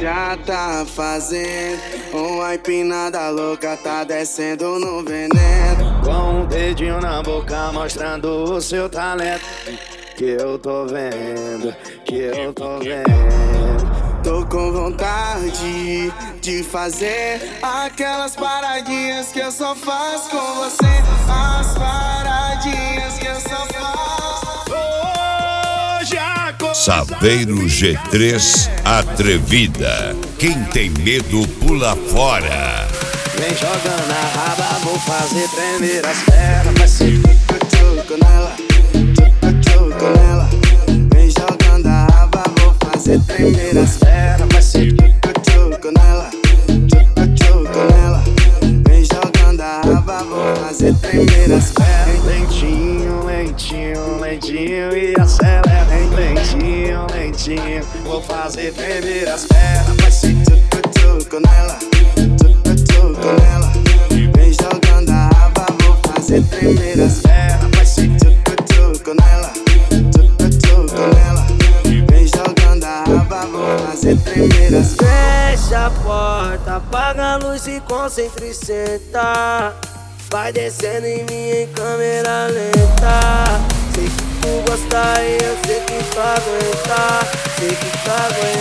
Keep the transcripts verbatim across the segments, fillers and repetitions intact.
já tá fazendo uma empinada louca, tá descendo no veneno. Com um dedinho na boca mostrando o seu talento, que eu tô vendo, que eu tô vendo. Tô com vontade de fazer aquelas paradinhas que eu só faço com você. As paradinhas que eu só faço. Hoje a Saveiro G três Atrevida. Quem tem medo pula fora. Vem jogando a raba, vou fazer tremer as pernas. Vai ser tchucu nela, tchucu nela. Vem jogando a raba, vou fazer tremer as pernas. vai ser tchucu nela, tchucu nela. Vem jogando a raba, vou fazer tremer as pernas. lentinho, lentinho, lentinho e acelera. Lentinho, lentinho, vou fazer tremer as pernas. Vai ser tchucu nela, tchucu nela. Vem jogando a raba, vou fazer tremer as pernas. vai ser tchucu nela, tchucu nela. Vem jogando a raba, vou fazer tremer as pernas. Fecha a porta, apaga a luz e concentra e senta. Vai descendo em mim em câmera lenta. Sei que tu gosta e eu sei que tu aguenta. Sei que tu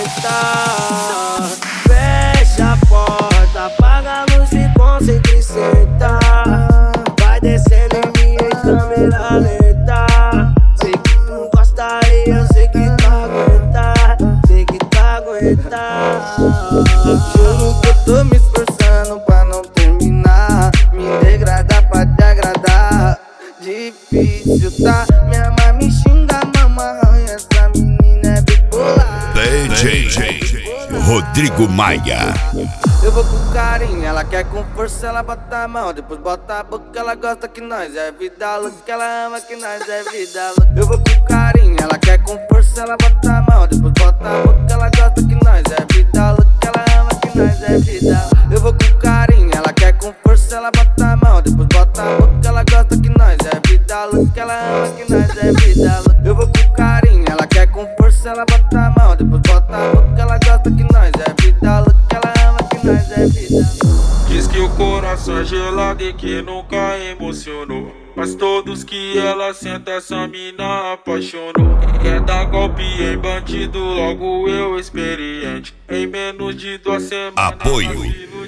aguenta. Fecha a porta, apaga a luz e concentra e senta. Vai descendo em mim em câmera lenta. Sei que tu gosta e eu sei que tu aguenta. Sei que tu aguenta. Juro que eu tô me esforçando pra não terminar. Me degradar pra te agradar. Difícil, tá? Minha mãe me xinga, mamãe. Essa menina é bipolar. D J Rodrigo Maia. Eu vou com carinho, ela quer com força, ela bota a mão, depois bota a boca, ela gosta que nós é vida louca, que ela ama que nós é vida louca. Eu vou com carinho, ela quer com força, ela bota a mão, depois bota a boca, ela gosta que nós é vida louca, que ela ama que nós é vida louca. Eu vou com carinho, ela quer com força, ela bota a mão, depois bota a boca, ela gosta que nós é vida louca, que ela ama que nós é vida louca. Eu vou com carinho, ela quer com força, ela bota a mão, depois bota a boca, ela gosta que nós é vida louca, que ela ama que nós é vida. Diz que o coração é gelado e que nunca emocionou, mas todos que ela senta, essa mina apaixonou. Quer dar golpe em bandido, logo eu experiente. Em menos de duas semanas. Apoio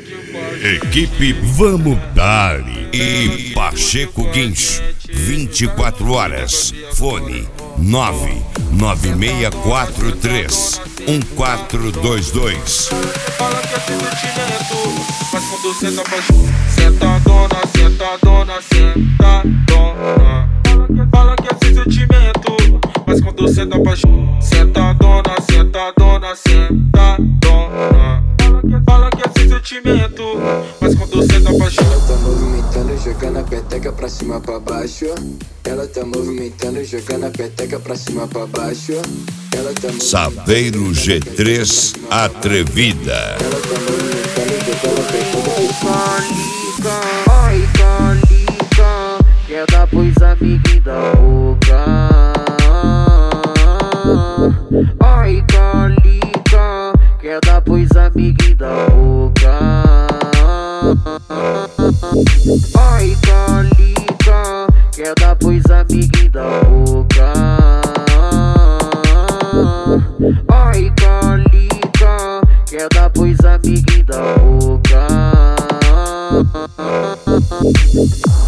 Equipe Vamos Dali e Pacheco Guincho. vinte e quatro horas. Fone nove nove seis quatro três um quatro dois dois. Fala que é sentimento, mas quando senta apaixona. Senta dona, senta dona, senta dona. Fala que é sentimento, mas quando senta apaixona. Senta dona, senta dona, senta dona. Fala que é sentimento, mas quando senta apaixona. Ela tá movimentando, jogando a peteca pra cima pra baixo. Ela tá movimentando, jogando a peteca pra cima pra baixo. Ela tá Saveiro G três Atrevida. Ela tá movimentando, jogando a peteca pra cima. Ai, calica, quer dar pois amiga da boca. Ai, calica, quer dar pois amiga da boca. Ai, calica, quer dar pois amiga da boca. Ai, calica, quer dar pois amiga da boca.